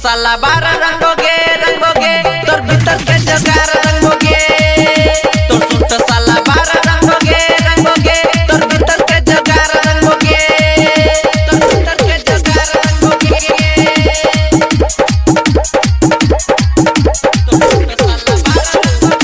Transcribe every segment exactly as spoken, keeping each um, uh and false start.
साला बारह रंगोगे रंगोगे तोर भीतर के जगार रंगोगे तोर सूट साला बारह रंगोगे रंगोगे तोर भीतर के जगार रंगोगे तोर भीतर के जगार रंगोगे तोर सूट साला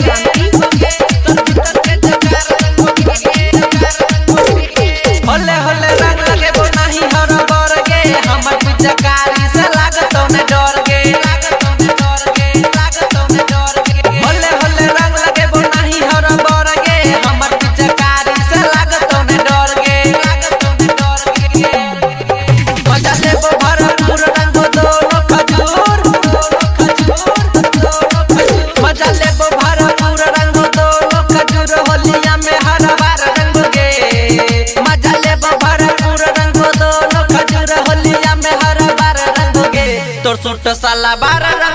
बारह रंगोगे तोर भीतर के जगार रंगोगे होले होले रंग लगे वो नहीं हर बर गे हमर पिचकारी से लागतो ने डर गे लागतो ने डर गे लागतो ने डर गे होले होले रंग लगे वो नहीं हर बर गे हमर पिचकारी से लागतो ने डर गे लागतो ने डर गे मजा लेबो भरपूर रंग दोनों खजूर दोनों खजूर दोनों खजूर मजा लेबो भरपूर रंग दोनों खजूर होलिया में हर बार रंग गे मजा लेबो भरपूर रंग दोनों खजूर होलिया में हर बार रंग गे तोर सूट साला बारह